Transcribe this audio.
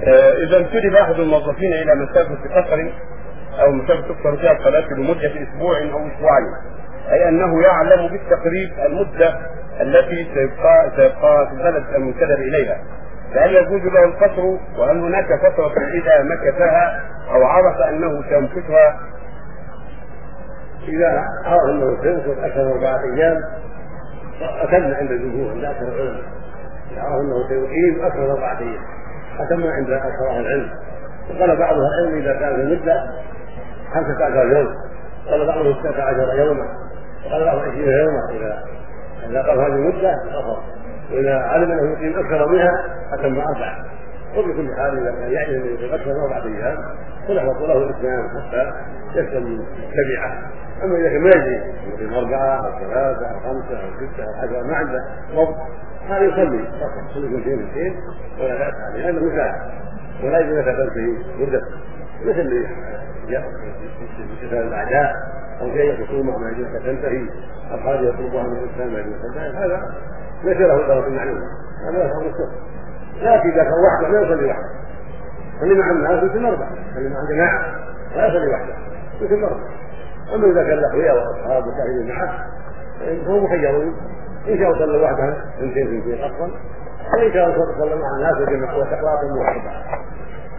إذا انتدب أحد الموظفين إلى مسافة قصر أو مسافة تقصر فيها الصلاة لمدة أسبوع أو أسبوعين، أي أنه يعلم بالتقريب المدة التي سيبقى في البلد المنتدب إليها، فهل يجوز له القصر؟ وهل هناك فترة إذا مكثها أو عرف أنه سيمكثها؟ إذا عرف أنه سيمكث أكثر من 4 أيام أتم عند الجمهور عند أكثر العلماء، إذا عرف أنه سيقيم أكثر من 4 أيام أتم عند أكثر أهل العلم. وقال بعض أهل العلم إذا كان في المدة 15 يوم، قال بعضهم 16 يوما، وقال بعضهم 20 يوما. إذا قال هذه المدة أفضل، وإذا علم أنه يقيم أكثر منها أتم 4. وبكل حال إذا كان يعلم أنه يقيم أكثر من 4 أيام فله الإتمام حتى يسلم التبعة. أما إذا كان ما يجري يقيم 4 أو 3 أو 5 أو 6 أو 10 ما عنده ضبط، هذا يصلي فقط كل شيء ولا بأس عليه لأنه مساعد، ولا يجوز لك تنتهي مدته مثل مثل الأعداء أو شيء خصومة ما يجوز لك تنتهي أو حاجة يطلبها من الإنسان ما يجوز لك تنتهي، هذا ليس له درجة معلومة، هذا يفهم السر. لكن إذا كان وحده لا يصلي وحده، خلي مع الناس مثل 4، خلي مع جماعة لا يصلي وحده مثل 4. أما إذا كان أخويا وأصحاب وسائلين معه فهو مخيرون، إن شاء صلى وحده 2 أفضل، وإن شاء صلى مع الناس وجمع وتقواط موحدة.